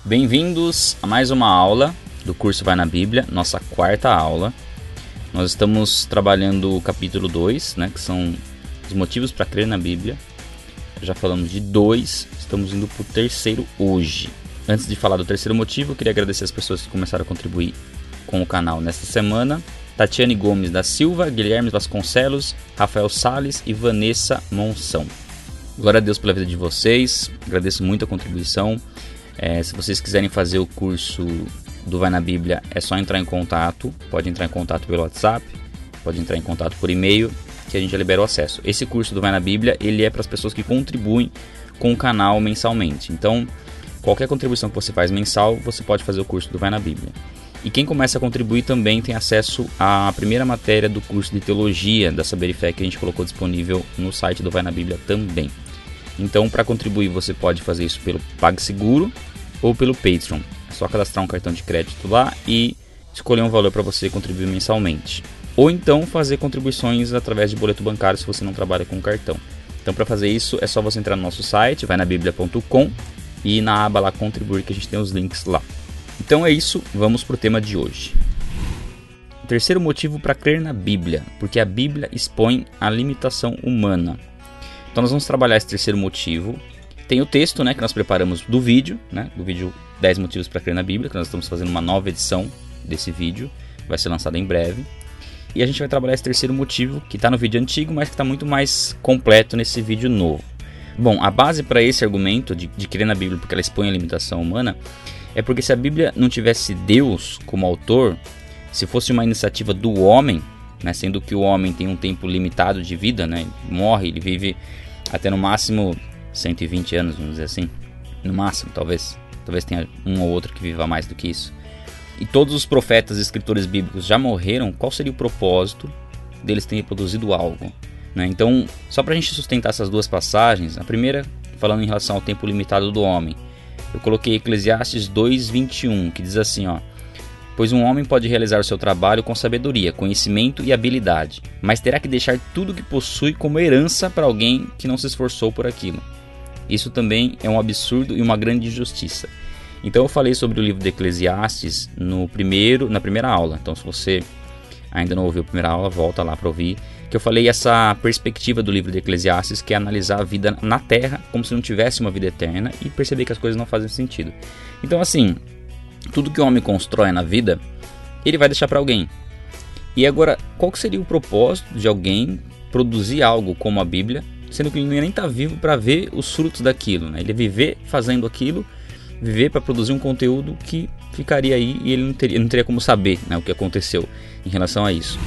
Bem-vindos a mais uma aula do curso Vai na Bíblia, nossa quarta aula. Nós estamos trabalhando o capítulo 2, que são os motivos para crer na Bíblia. Já falamos de 2, estamos indo para o terceiro hoje. Antes de falar do terceiro motivo, eu queria agradecer as pessoas que começaram a contribuir com o canal nesta semana. Tatiane Gomes da Silva, Guilherme Vasconcelos, Rafael Salles e Vanessa Monção. Glória a Deus pela vida de vocês, agradeço muito a contribuição. Se vocês quiserem fazer o curso do Vai na Bíblia, é só entrar em contato. Pode entrar em contato pelo WhatsApp, pode entrar em contato por e-mail, que a gente já libera o acesso. Esse curso do Vai na Bíblia, ele é para as pessoas que contribuem com o canal mensalmente. Então, qualquer contribuição que você faz mensal, você pode fazer o curso do Vai na Bíblia. E quem começa a contribuir também tem acesso à primeira matéria do curso de Teologia da Saber e Fé, que a gente colocou disponível no site do Vai na Bíblia também. Então, para contribuir, você pode fazer isso pelo PagSeguro ou pelo Patreon. É só cadastrar um cartão de crédito lá e escolher um valor para você contribuir mensalmente. Ou então fazer contribuições através de boleto bancário se você não trabalha com cartão. Então, para fazer isso, é só você entrar no nosso site, vainabiblia.com, e na aba lá Contribuir, que a gente tem os links lá. Então é isso, vamos para o tema de hoje. O terceiro motivo para crer na Bíblia, porque a Bíblia expõe a limitação humana. Então nós vamos trabalhar esse terceiro motivo. Tem o texto, que nós preparamos do vídeo 10 motivos para crer na Bíblia, que nós estamos fazendo uma nova edição desse vídeo, vai ser lançado em breve. E a gente vai trabalhar esse terceiro motivo, que está no vídeo antigo, mas que está muito mais completo nesse vídeo novo. Bom, a base para esse argumento de crer na Bíblia, porque ela expõe a limitação humana, é porque se a Bíblia não tivesse Deus como autor, se fosse uma iniciativa do homem, sendo que o homem tem um tempo limitado de vida, morre, ele vive até no máximo 120 anos, vamos dizer assim, no máximo, talvez tenha um ou outro que viva mais do que isso. E todos os profetas e escritores bíblicos já morreram, qual seria o propósito deles terem produzido algo? Então, só para a gente sustentar essas duas passagens, a primeira, falando em relação ao tempo limitado do homem, eu coloquei Eclesiastes 2:21, que diz assim, pois um homem pode realizar o seu trabalho com sabedoria, conhecimento e habilidade, mas terá que deixar tudo que possui como herança para alguém que não se esforçou por aquilo. Isso também é um absurdo e uma grande injustiça. Então eu falei sobre o livro de Eclesiastes na primeira aula. Então se você ainda não ouviu a primeira aula, volta lá para ouvir. Que eu falei essa perspectiva do livro de Eclesiastes, que é analisar a vida na Terra como se não tivesse uma vida eterna e perceber que as coisas não fazem sentido. Então assim, tudo que o homem constrói na vida, ele vai deixar para alguém. E agora, qual que seria o propósito de alguém produzir algo como a Bíblia, sendo que ele nem está vivo para ver os frutos daquilo, Ele ia viver fazendo aquilo, viver para produzir um conteúdo que ficaria aí e ele não teria como saber o que aconteceu em relação a isso.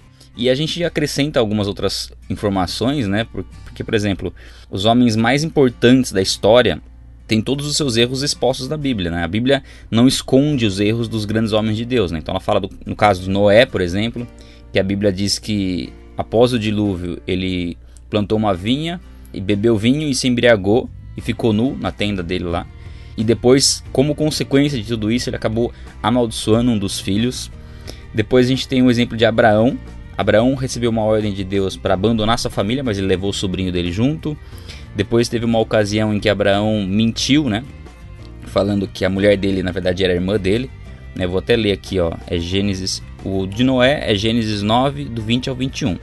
E a gente acrescenta algumas outras informações, porque, por exemplo, os homens mais importantes da história têm todos os seus erros expostos na Bíblia. A Bíblia não esconde os erros dos grandes homens de Deus. Então ela fala, no caso de Noé, por exemplo, que a Bíblia diz que após o dilúvio ele plantou uma vinha e bebeu vinho e se embriagou e ficou nu na tenda dele lá. E depois, como consequência de tudo isso, ele acabou amaldiçoando um dos filhos. Depois a gente tem o exemplo de Abraão. Abraão recebeu uma ordem de Deus para abandonar sua família, mas ele levou o sobrinho dele junto. Depois teve uma ocasião em que Abraão mentiu, falando que a mulher dele na verdade era a irmã dele. Vou até ler aqui, é Gênesis, o de Noé é Gênesis 9, do 20 ao 21.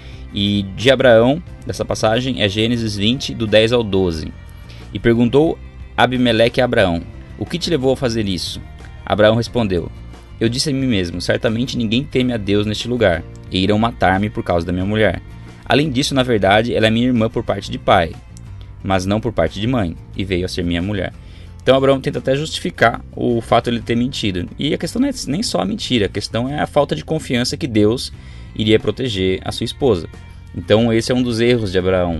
E de Abraão, dessa passagem, é Gênesis 20, do 10 ao 12. E perguntou Abimeleque a Abraão: o que te levou a fazer isso? Abraão respondeu: eu disse a mim mesmo, certamente ninguém teme a Deus neste lugar, e irão matar-me por causa da minha mulher. Além disso, na verdade, ela é minha irmã por parte de pai, mas não por parte de mãe, e veio a ser minha mulher. Então Abraão tenta até justificar o fato de ele ter mentido. E a questão não é nem só a mentira, a questão é a falta de confiança que Deus iria proteger a sua esposa. Então esse é um dos erros de Abraão.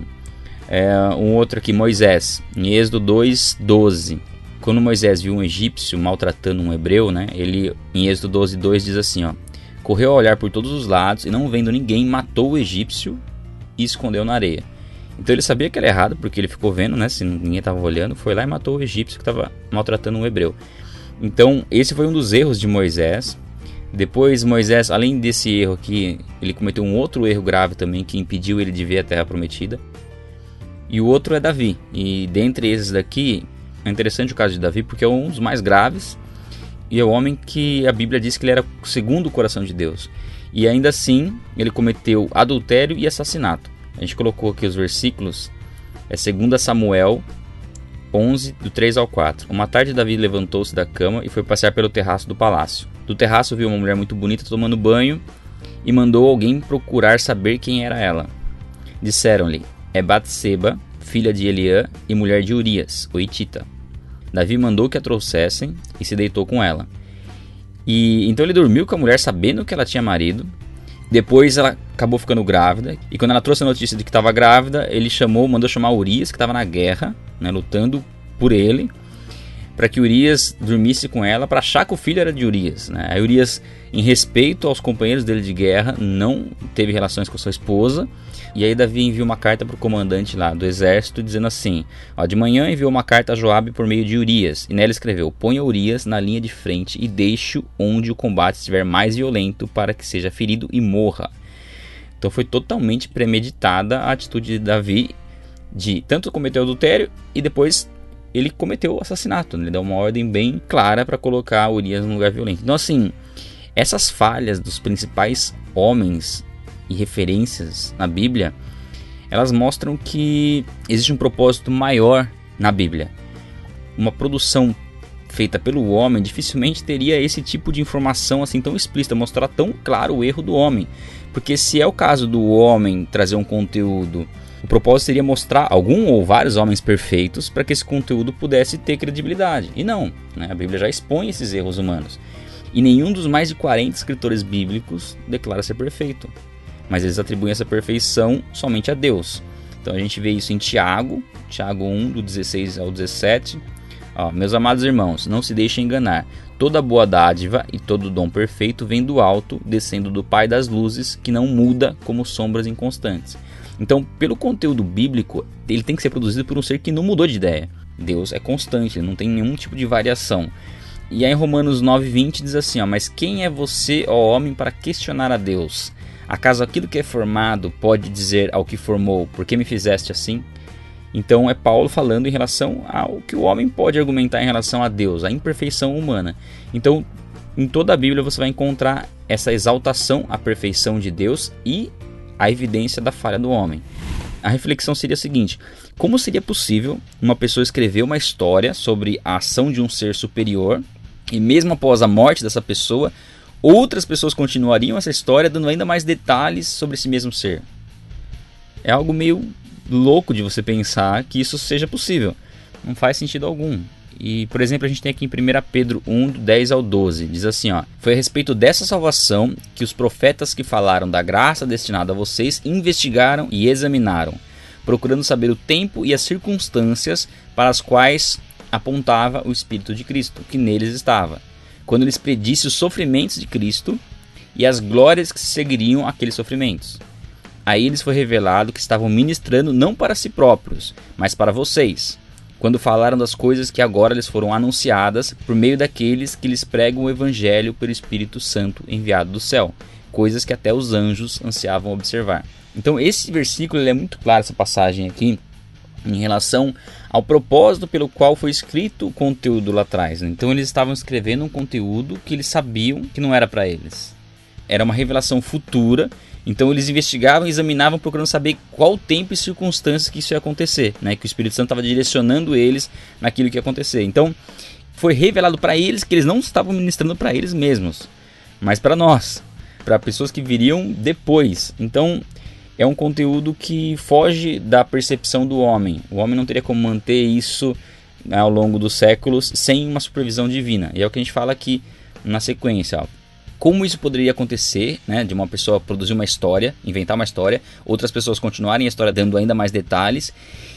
Um outro aqui, Moisés, em Êxodo 2:12. Quando Moisés viu um egípcio maltratando um hebreu, ele em Êxodo 12:2 diz assim, correu a olhar por todos os lados e não vendo ninguém, matou o egípcio e escondeu na areia. Então ele sabia que era errado, porque ele ficou vendo, se ninguém estava olhando, foi lá e matou o egípcio que estava maltratando um hebreu. Então esse foi um dos erros de Moisés. Depois Moisés, além desse erro aqui, ele cometeu um outro erro grave também, que impediu ele de ver a terra prometida. E o outro é Davi. E dentre esses daqui, É interessante o caso de Davi porque é um dos mais graves e é o homem que a Bíblia diz que ele era segundo o coração de Deus. E ainda assim, ele cometeu adultério e assassinato. A gente colocou aqui os versículos, é 2 Samuel 11, do 3 ao 4. Uma tarde Davi levantou-se da cama e foi passear pelo terraço do palácio. Do terraço viu uma mulher muito bonita tomando banho e mandou alguém procurar saber quem era ela. Disseram-lhe, é Batseba, filha de Eliã e mulher de Urias, o hitita. Davi mandou que a trouxessem e se deitou com ela. E então ele dormiu com a mulher sabendo que ela tinha marido. Depois ela acabou ficando grávida. E quando ela trouxe a notícia de que estava grávida, ele mandou chamar Urias, que estava na guerra, né, lutando por ele, para que Urias dormisse com ela, para achar que o filho era de Urias, né? Aí Urias, em respeito aos companheiros dele de guerra, não teve relações com sua esposa. E aí Davi enviou uma carta para o comandante lá do exército, dizendo assim, de manhã enviou uma carta a Joabe por meio de Urias, e nela escreveu, ponha Urias na linha de frente e deixe-o onde o combate estiver mais violento, para que seja ferido e morra. Então foi totalmente premeditada a atitude de Davi de tanto cometer o adultério e depois ele cometeu o assassinato. Ele deu uma ordem bem clara para colocar Urias num lugar violento. Então assim, essas falhas dos principais homens e referências na Bíblia, elas mostram que existe um propósito maior na Bíblia. Uma produção feita pelo homem dificilmente teria esse tipo de informação assim tão explícita, mostrar tão claro o erro do homem. Porque se é o caso do homem trazer um conteúdo, o propósito seria mostrar algum ou vários homens perfeitos para que esse conteúdo pudesse ter credibilidade. E não, né? A Bíblia já expõe esses erros humanos. E nenhum dos mais de 40 escritores bíblicos declara ser perfeito. Mas eles atribuem essa perfeição somente a Deus. Então a gente vê isso em Tiago 1, do 16 ao 17. Meus amados irmãos, não se deixem enganar. Toda boa dádiva e todo dom perfeito vem do alto, descendo do Pai das luzes, que não muda como sombras inconstantes. Então, pelo conteúdo bíblico, ele tem que ser produzido por um ser que não mudou de ideia. Deus é constante, ele não tem nenhum tipo de variação. E aí em Romanos 9:20 diz assim, mas quem é você, ó homem, para questionar a Deus? Acaso aquilo que é formado pode dizer ao que formou, por que me fizeste assim? Então é Paulo falando em relação ao que o homem pode argumentar em relação a Deus, a imperfeição humana. Então, em toda a Bíblia você vai encontrar essa exaltação à perfeição de Deus e a evidência da falha do homem. A reflexão seria a seguinte: como seria possível uma pessoa escrever uma história sobre a ação de um ser superior e mesmo após a morte dessa pessoa, outras pessoas continuariam essa história dando ainda mais detalhes sobre esse mesmo ser? É algo meio louco de você pensar que isso seja possível. Não faz sentido algum. E, por exemplo, a gente tem aqui em 1 Pedro 1, do 10 ao 12. Diz assim, foi a respeito dessa salvação que os profetas que falaram da graça destinada a vocês investigaram e examinaram, procurando saber o tempo e as circunstâncias para as quais apontava o Espírito de Cristo, que neles estava, quando lhes predisse os sofrimentos de Cristo e as glórias que seguiriam aqueles sofrimentos. A eles foi revelado que estavam ministrando não para si próprios, mas para vocês, quando falaram das coisas que agora lhes foram anunciadas por meio daqueles que lhes pregam o Evangelho pelo Espírito Santo enviado do céu, coisas que até os anjos ansiavam observar. Então esse versículo é muito claro, essa passagem aqui, em relação ao propósito pelo qual foi escrito o conteúdo lá atrás. Então eles estavam escrevendo um conteúdo que eles sabiam que não era para eles. Era uma revelação futura. Então eles investigavam e examinavam procurando saber qual tempo e circunstâncias que isso ia acontecer, né? Que o Espírito Santo estava direcionando eles naquilo que ia acontecer. Então foi revelado para eles que eles não estavam ministrando para eles mesmos, mas para nós, para pessoas que viriam depois. Então é um conteúdo que foge da percepção do homem. O homem não teria como manter isso ao longo dos séculos sem uma supervisão divina. E é o que a gente fala aqui na sequência, Como isso poderia acontecer, né, de uma pessoa produzir uma história, inventar uma história, outras pessoas continuarem a história dando ainda mais detalhes,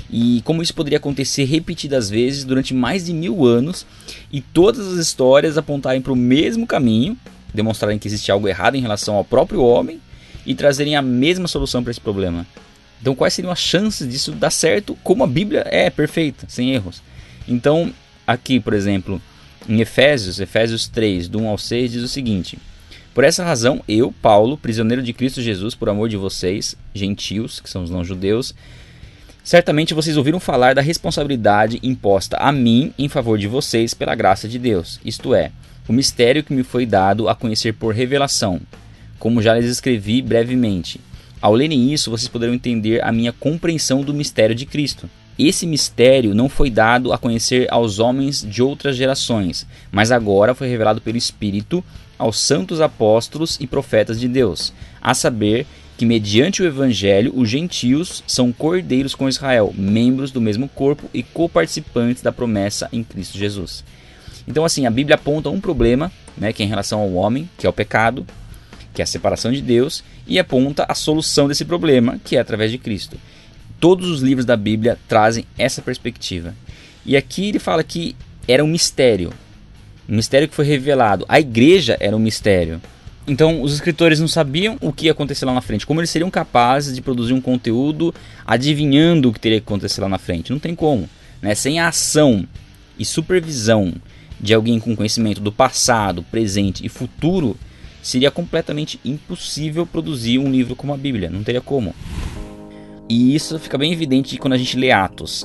e como isso poderia acontecer repetidas vezes durante mais de 1000 anos, e todas as histórias apontarem para o mesmo caminho, demonstrarem que existe algo errado em relação ao próprio homem, e trazerem a mesma solução para esse problema. Então quais seriam as chances disso dar certo, como a Bíblia é perfeita, sem erros? Então aqui, por exemplo, em Efésios 3, do 1 ao 6, diz o seguinte: por essa razão, eu, Paulo, prisioneiro de Cristo Jesus, por amor de vocês, gentios, que são os não-judeus, Certamente vocês ouviram falar da responsabilidade imposta a mim em favor de vocês pela graça de Deus, isto é, o mistério que me foi dado a conhecer por revelação, como já lhes escrevi brevemente. Ao lerem isso, vocês poderão entender a minha compreensão do mistério de Cristo. Esse mistério não foi dado a conhecer aos homens de outras gerações, mas agora foi revelado pelo Espírito aos santos apóstolos e profetas de Deus, a saber que mediante o Evangelho os gentios são cordeiros com Israel, membros do mesmo corpo e coparticipantes da promessa em Cristo Jesus. Então assim, a Bíblia aponta um problema, né, que é em relação ao homem, que é o pecado, que é a separação de Deus, e aponta a solução desse problema, que é através de Cristo. Todos os livros da Bíblia trazem essa perspectiva. E aqui ele fala que era um mistério que foi revelado. A igreja era um mistério. Então os escritores não sabiam o que ia acontecer lá na frente. Como eles seriam capazes de produzir um conteúdo adivinhando o que teria que acontecer lá na frente? Não tem como, né? Sem a ação e supervisão de alguém com conhecimento do passado, presente e futuro, seria completamente impossível produzir um livro como a Bíblia. Não teria como. E isso fica bem evidente quando a gente lê Atos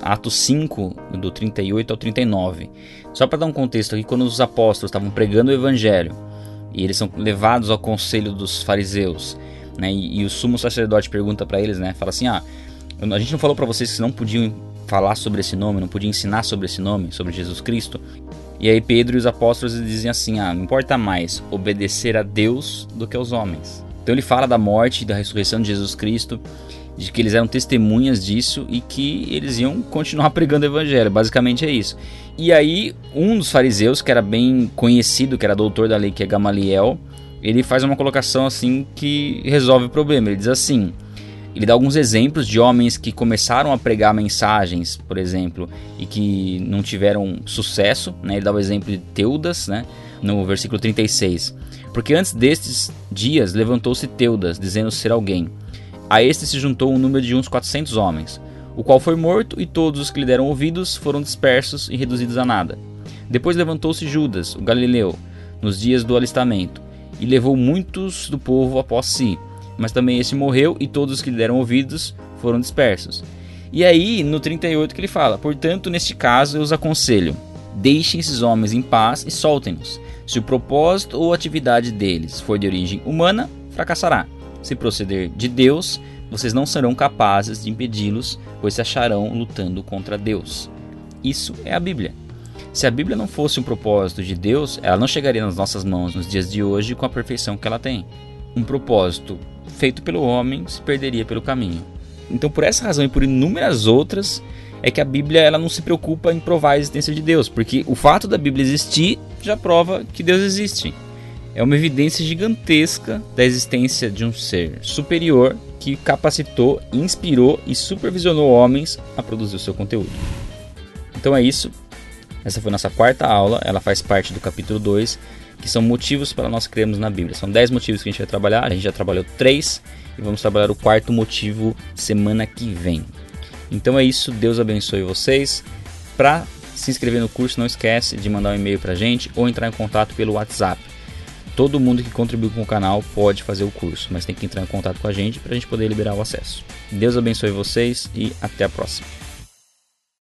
5, do 38 ao 39. Só para dar um contexto aqui, quando os apóstolos estavam pregando o Evangelho, e eles são levados ao conselho dos fariseus, né, e o sumo sacerdote pergunta para eles, né, fala assim, a gente não falou para vocês que não podiam falar sobre esse nome, não podiam ensinar sobre esse nome, sobre Jesus Cristo? E aí Pedro e os apóstolos dizem assim, não importa mais obedecer a Deus do que aos homens. Então ele fala da morte e da ressurreição de Jesus Cristo, de que eles eram testemunhas disso e que eles iam continuar pregando o Evangelho, basicamente é isso. E aí um dos fariseus, que era bem conhecido, que era doutor da lei, que é Gamaliel, ele faz uma colocação assim que resolve o problema. Ele diz assim, ele dá alguns exemplos de homens que começaram a pregar mensagens, por exemplo, e que não tiveram sucesso, né? Ele dá o exemplo de Teudas, né? No versículo 36. Porque antes destes dias levantou-se Teudas, dizendo ser alguém. A este se juntou um número de uns 400 homens, o qual foi morto, e todos os que lhe deram ouvidos foram dispersos e reduzidos a nada. Depois levantou-se Judas, o Galileu, nos dias do alistamento, e levou muitos do povo após si. Mas também esse morreu, e todos os que lhe deram ouvidos foram dispersos. E aí, no 38 que ele fala, portanto, neste caso eu os aconselho, deixem esses homens em paz e soltem-nos. Se o propósito ou atividade deles for de origem humana, fracassará. Se proceder de Deus, vocês não serão capazes de impedi-los, pois se acharão lutando contra Deus. Isso é a Bíblia. Se a Bíblia não fosse um propósito de Deus, ela não chegaria nas nossas mãos nos dias de hoje com a perfeição que ela tem. Um propósito feito pelo homem se perderia pelo caminho. Então, por essa razão e por inúmeras outras, é que a Bíblia ela não se preocupa em provar a existência de Deus, porque o fato da Bíblia existir já prova que Deus existe. É uma evidência gigantesca da existência de um ser superior que capacitou, inspirou e supervisionou homens a produzir o seu conteúdo. Então é isso. Essa foi nossa quarta aula. Ela faz parte do capítulo 2, que são motivos para nós crermos na Bíblia. São 10 motivos que a gente vai trabalhar. A gente já trabalhou 3 e vamos trabalhar o quarto motivo semana que vem. Então é isso. Deus abençoe vocês. Para se inscrever no curso, não esquece de mandar um e-mail para a gente ou entrar em contato pelo WhatsApp. Todo mundo que contribui com o canal pode fazer o curso, mas tem que entrar em contato com a gente para a gente poder liberar o acesso. Deus abençoe vocês e até a próxima.